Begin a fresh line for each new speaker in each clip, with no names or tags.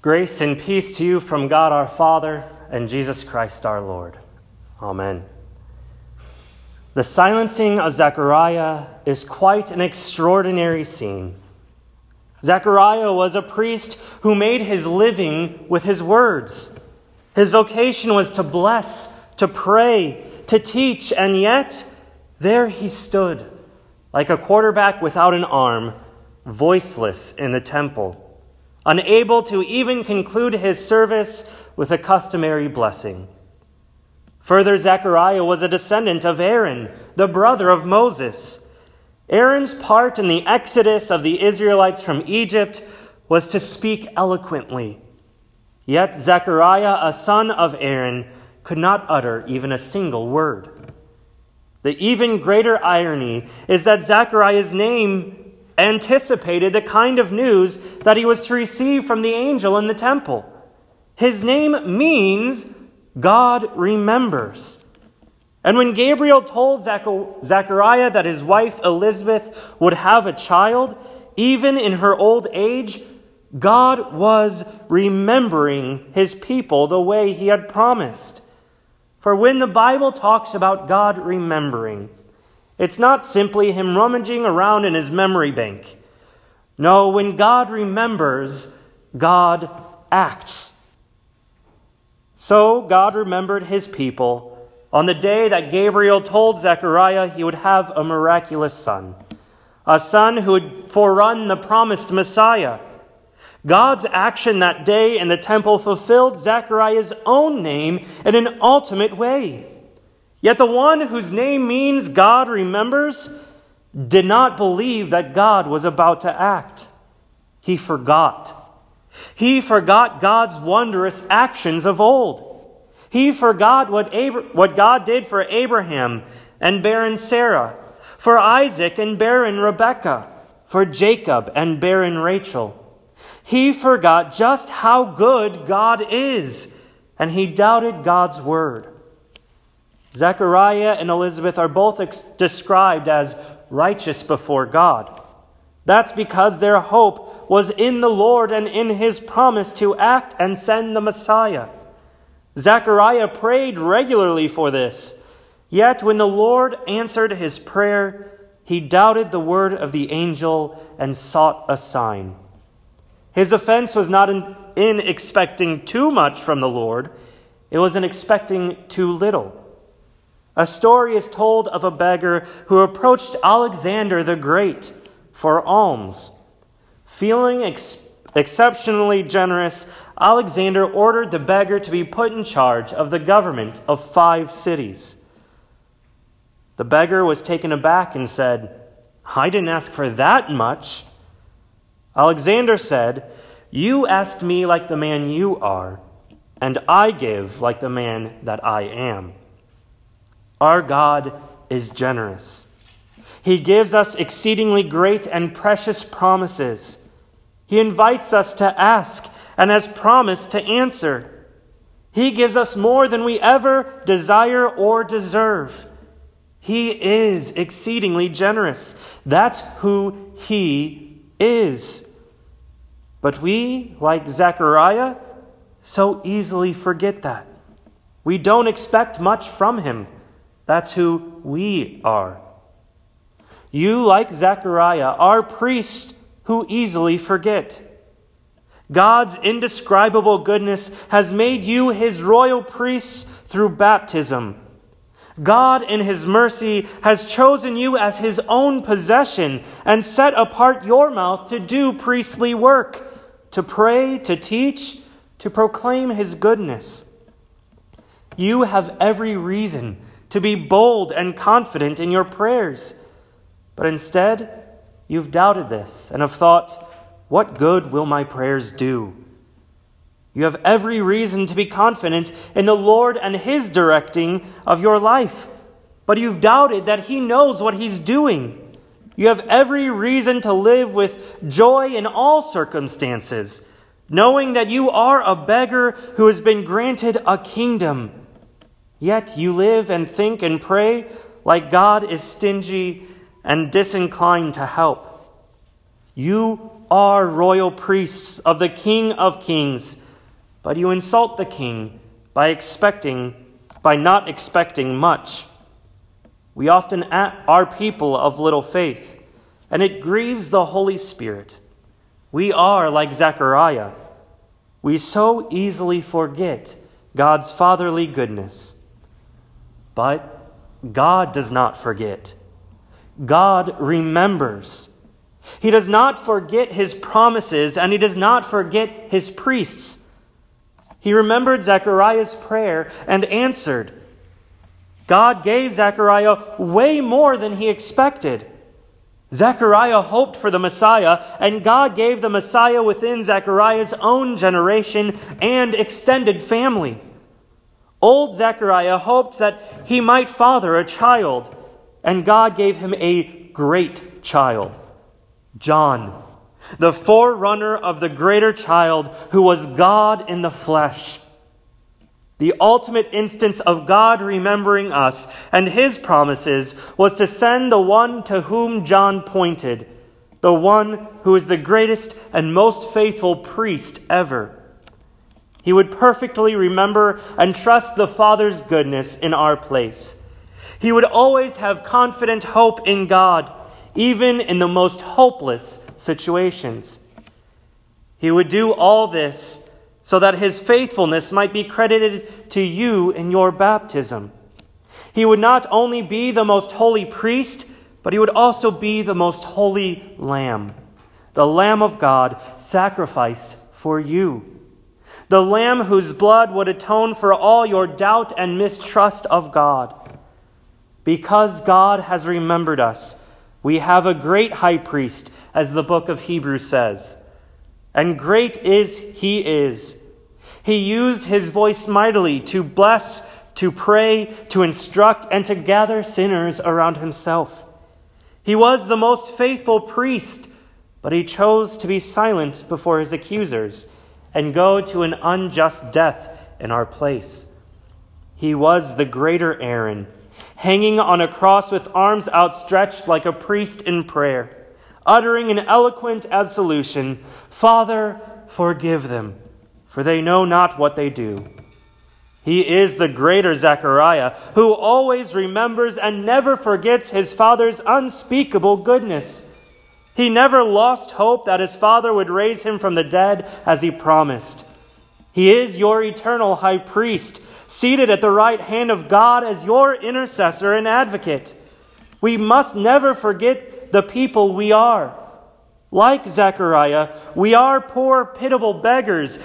Grace and peace to you from God our Father and Jesus Christ our Lord. Amen. The silencing of Zechariah is quite an extraordinary scene. Zechariah was a priest who made his living with his words. His vocation was to bless, to pray, to teach, and yet there he stood, like a quarterback without an arm, voiceless in the temple, unable to even conclude his service with a customary blessing. Further, Zechariah was a descendant of Aaron, the brother of Moses. Aaron's part in the exodus of the Israelites from Egypt was to speak eloquently. Yet Zechariah, a son of Aaron, could not utter even a single word. The even greater irony is that Zechariah's name anticipated the kind of news that he was to receive from the angel in the temple. His name means God remembers. And when Gabriel told Zechariah that his wife Elizabeth would have a child, even in her old age, God was remembering his people the way he had promised. For when the Bible talks about God remembering, it's not simply him rummaging around in his memory bank. No, when God remembers, God acts. So God remembered his people on the day that Gabriel told Zechariah he would have a miraculous son, a son who would forerun the promised Messiah. God's action that day in the temple fulfilled Zechariah's own name in an ultimate way. Yet the one whose name means God remembers did not believe that God was about to act. He forgot. He forgot God's wondrous actions of old. He forgot what God did for Abraham and barren Sarah, for Isaac and barren Rebekah, for Jacob and barren Rachel. He forgot just how good God is, and he doubted God's word. Zechariah and Elizabeth are both described as righteous before God. That's because their hope was in the Lord and in his promise to act and send the Messiah. Zechariah prayed regularly for this. Yet when the Lord answered his prayer, he doubted the word of the angel and sought a sign. His offense was not in expecting too much from the Lord. It was in expecting too little. A story is told of a beggar who approached Alexander the Great for alms. Feeling exceptionally generous, Alexander ordered the beggar to be put in charge of the government of 5 cities. The beggar was taken aback and said, "I didn't ask for that much." Alexander said, "You asked me like the man you are, and I give like the man that I am." Our God is generous. He gives us exceedingly great and precious promises. He invites us to ask and has promised to answer. He gives us more than we ever desire or deserve. He is exceedingly generous. That's who he is. But we, like Zechariah, so easily forget that. We don't expect much from him. That's who we are. You, like Zechariah, are priests who easily forget. God's indescribable goodness has made you his royal priests through baptism. God, in his mercy, has chosen you as his own possession and set apart your mouth to do priestly work, to pray, to teach, to proclaim his goodness. You have every reason to be bold and confident in your prayers. But instead, you've doubted this and have thought, what good will my prayers do? You have every reason to be confident in the Lord and his directing of your life. But you've doubted that he knows what he's doing. You have every reason to live with joy in all circumstances, knowing that you are a beggar who has been granted a kingdom. Yet you live and think and pray like God is stingy and disinclined to help. You are royal priests of the King of Kings, but you insult the King by not expecting much. We often are people of little faith, and it grieves the Holy Spirit. We are like Zechariah. We so easily forget God's fatherly goodness. But God does not forget. God remembers. He does not forget his promises, and he does not forget his priests. He remembered Zechariah's prayer and answered. God gave Zechariah way more than he expected. Zechariah hoped for the Messiah, and God gave the Messiah within Zechariah's own generation and extended family. Old Zechariah hoped that he might father a child, and God gave him a great child, John, the forerunner of the greater child who was God in the flesh. The ultimate instance of God remembering us and his promises was to send the one to whom John pointed, the one who is the greatest and most faithful priest ever. He would perfectly remember and trust the Father's goodness in our place. He would always have confident hope in God, even in the most hopeless situations. He would do all this so that his faithfulness might be credited to you in your baptism. He would not only be the most holy priest, but he would also be the most holy Lamb, the Lamb of God sacrificed for you. The Lamb whose blood would atone for all your doubt and mistrust of God. Because God has remembered us, we have a great high priest, as the book of Hebrews says. And great is he is. He used his voice mightily to bless, to pray, to instruct, and to gather sinners around himself. He was the most faithful priest, but he chose to be silent before his accusers and go to an unjust death in our place. He was the greater Aaron, hanging on a cross with arms outstretched like a priest in prayer, uttering an eloquent absolution, "Father, forgive them, for they know not what they do." He is the greater Zechariah, who always remembers and never forgets his Father's unspeakable goodness. He never lost hope that his Father would raise him from the dead as he promised. He is your eternal high priest, seated at the right hand of God as your intercessor and advocate. We must never forget the people we are. Like Zechariah, we are poor, pitiable beggars,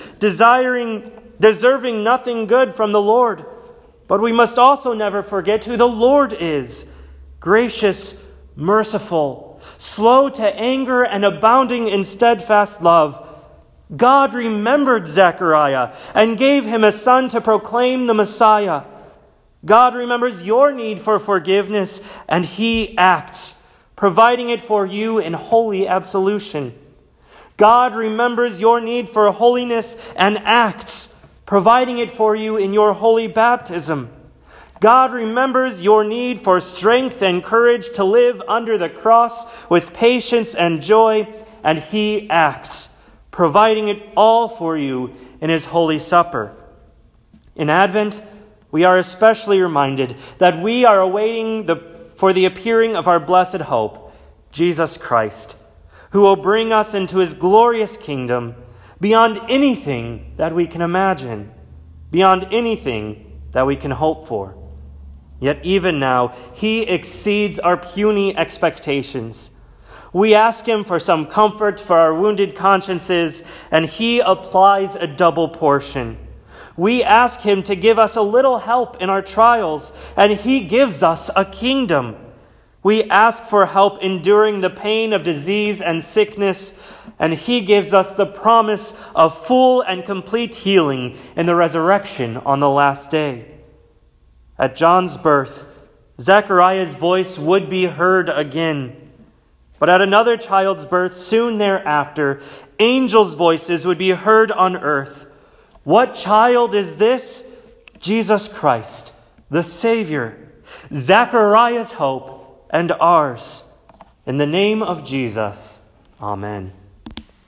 deserving nothing good from the Lord. But we must also never forget who the Lord is: gracious, merciful, slow to anger, and abounding in steadfast love. God remembered Zechariah and gave him a son to proclaim the Messiah. God remembers your need for forgiveness, and he acts, providing it for you in holy absolution. God remembers your need for holiness and acts, providing it for you in your holy baptism. God remembers your need for strength and courage to live under the cross with patience and joy, and he acts, providing it all for you in his holy supper. In Advent, we are especially reminded that we are awaiting for the appearing of our blessed hope, Jesus Christ, who will bring us into his glorious kingdom beyond anything that we can imagine, beyond anything that we can hope for. Yet even now, he exceeds our puny expectations. We ask him for some comfort for our wounded consciences, and he applies a double portion. We ask him to give us a little help in our trials, and he gives us a kingdom. We ask for help enduring the pain of disease and sickness, and he gives us the promise of full and complete healing in the resurrection on the last day. At John's birth, Zechariah's voice would be heard again. But at another child's birth soon thereafter, angels' voices would be heard on earth. What child is this? Jesus Christ, the Savior, Zechariah's hope and ours. In the name of Jesus, amen.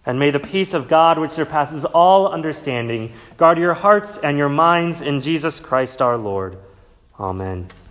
And may the peace of God, which surpasses all understanding, guard your hearts and your minds in Jesus Christ our Lord. Amen.